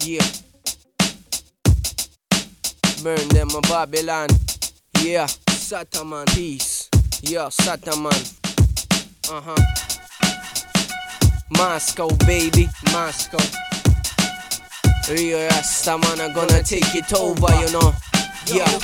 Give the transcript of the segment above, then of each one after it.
Yeah. Burn them a Babylon. Yeah. Sataman. Peace. Yeah, Sataman. Moscow, baby. Moscow. Real Rasta man are gonna take it over, you know. Yeah.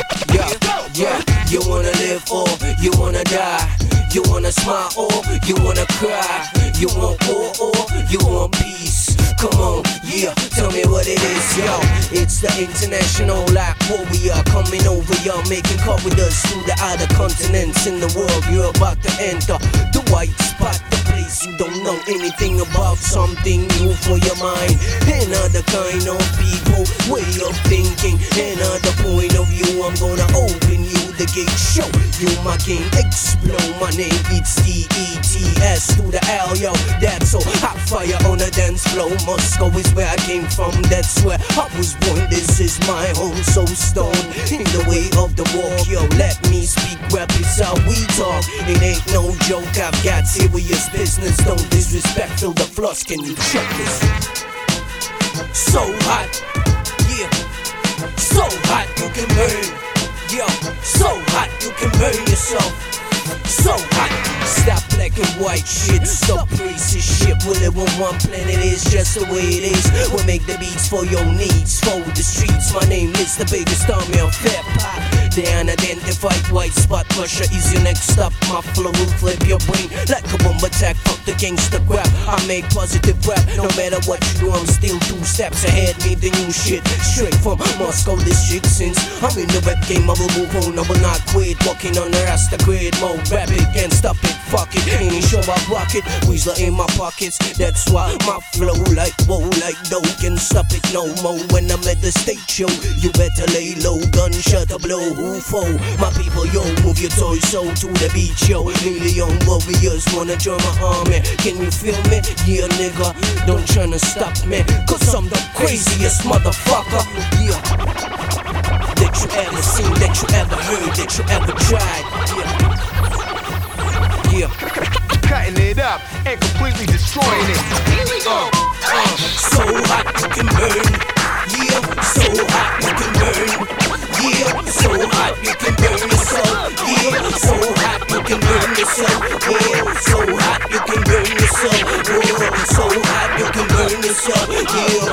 You wanna live or you wanna die? You wanna smile or you wanna cry? You want war or you want peace? Come on, yeah, tell me what it is, yo. It's the international like warrior coming over, y'all, making corridors through the other continents in the world. You're about to enter the white spot, the place you don't know anything about, something new for your mind. Another kind of people, way of thinking, another point of view. I'm gonna open you the gate, show you my game, explode my name. It's DETS to the L, yo. That's so hot fire on the dance floor. Moscow is where I came from, that's where I was born. This is my home, so stone in the way of the walk, yo. Let me speak, rap is how we talk. It ain't no joke, I've got serious business. Don't disrespect, feel the floss, can you check this? So hot, yeah. So hot, you can burn, yo. So hot, you can burn yourself. So hot, stop black and white shit, stop racist shit. We live on one planet, it's just the way it is. We make the beats for your needs, for the streets. My name is the biggest army of hip hop. The unidentified white spot, Russia is your next stop. My flow will flip your brain like a bomb attack. Fuck the gangster crap, I make positive rap. No matter what you do, I'm still 2 steps ahead. Made the new shit straight from Moscow district. Since I'm in the rap game, I will move on, I will not quit. Walking on the Rasta grid, more rapid, can't stop it, fuck it. Any show I rock it, Weasler in my pockets. That's why my flow like whoa, like dough. Can't stop it no more when I'm at the stage show. You better lay low, gunshot a blow. UFO, my people, yo, move your toys so to the beach, yo. Million warriors wanna join my army. Can you feel me? Yeah, nigga, don't tryna stop me, cause I'm the craziest motherfucker, yeah, that you ever seen, that you ever heard, that you ever tried, yeah. Cutting it up and completely destroying it. Here we go. So hot you can burn, yeah. So hot you can burn. Yeah, so hot you can burn yourself. Yeah, so hot you can burn yourself. Yeah, so hot you can burn yourself. Yeah, so hot you can burn yourself. Yeah,